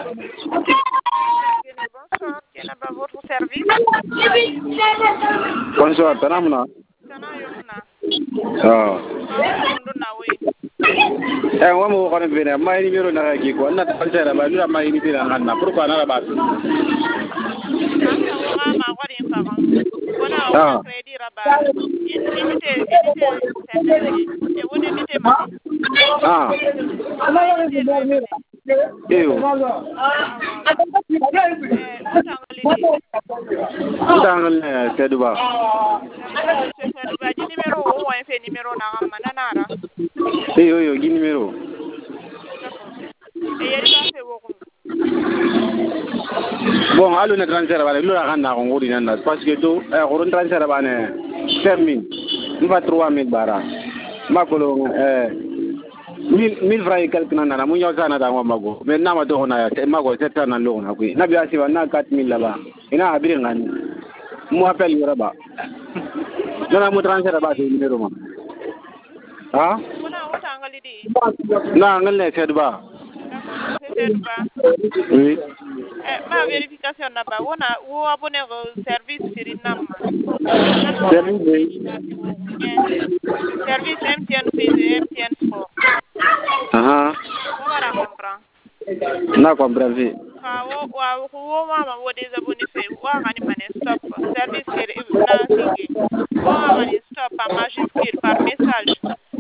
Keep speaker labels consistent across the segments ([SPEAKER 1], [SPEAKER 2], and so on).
[SPEAKER 1] Bonsoir, quel est votre service?
[SPEAKER 2] Bonsoir, Tanamuna. Wa mo ko bena mai ni mero na ki ko na ta sera ba lura mai ni bena na pourquoi na ba bon alu na transfert ba lura kan na ngori na parce que to ko transfert ba ne 5000 mba 3000 bara makolo 1000 francs quelque na mu nyaw sana da mago mais na ma to na ya mago 700 na lo na ku na bi asiba na 4000 la ba ina abire ngani mu appel yora ba na mu transfert ba de numéro ma ha na ngal ne set ba oui
[SPEAKER 1] ma vérification na ba wona wo abonné au service Suriname service MTN Plus MTN Sport voilà comprend
[SPEAKER 2] na comprendre
[SPEAKER 1] wo mama wo désabonné fait wa ngani mané stop service na singi wo ngani stop par majuscule par message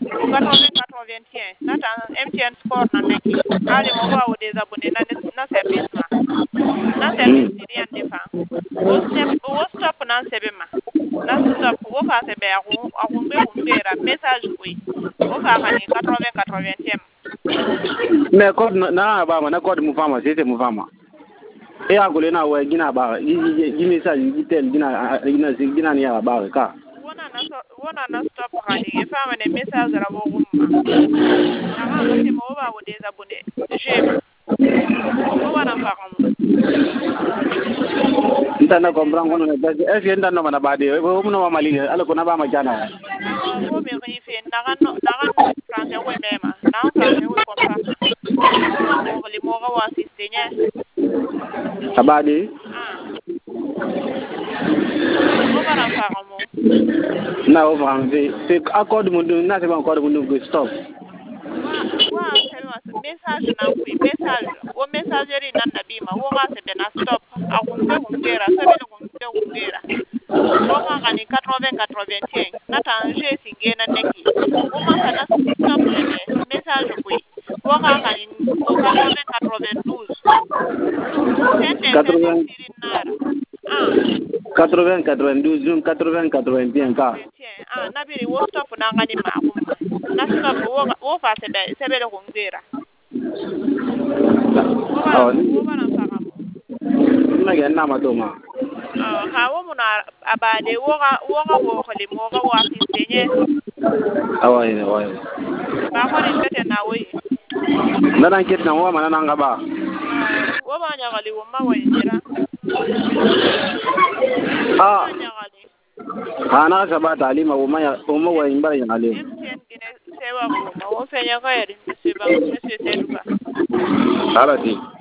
[SPEAKER 1] 8081 nata MTN Sport na neki ali mo wa wo désabonné na service na service rien defa wo stop na sebe ma na stop wo fa sebe akumbe message oui wo fa ngani 8081
[SPEAKER 2] mais code na ba ma na code mu fama c'est mu fama e agole na wa gina ba gi message gi tel gina ni ya ba ka
[SPEAKER 1] wona na stop rani fama ne message ra bo gumma na ga ti mo ba wo désabonné je ko wana fa kam
[SPEAKER 2] ntana comprendre ngono est-ce que ntana mana ba de wo mo no mali ala ko na ba ma jana
[SPEAKER 1] wo me rife na ga français ko mema na français ko comme ça ko le mo ga wa assistenya
[SPEAKER 2] abade
[SPEAKER 1] ko bara fa kam
[SPEAKER 2] na o français c'est accord mon na c'est pas encore mon stop
[SPEAKER 1] wa message na ku message o messagerie nan nabi ma wo ga se na stop akumbe kumbera wo ga ngani 8081 na tanje singena neki wo ma sana stop le message ku wo ga ngani 8092
[SPEAKER 2] 80 ka
[SPEAKER 1] nabiri wo stop na ngani ma akumma na stop wo fa se be kumbera wo bana fa
[SPEAKER 2] na na matoma
[SPEAKER 1] ha wo muna abade wo ga wo khali mo ga wa fistenye
[SPEAKER 2] awai
[SPEAKER 1] ba ko ni bete na wo
[SPEAKER 2] na dan ket na wo mana na ngaba
[SPEAKER 1] wo ba nya gali wo ma wo yira
[SPEAKER 2] ana sabata alima wo ma wo imbara ya ale
[SPEAKER 1] sewa ko ma wo fenya ga yari se ba se se ba
[SPEAKER 2] alati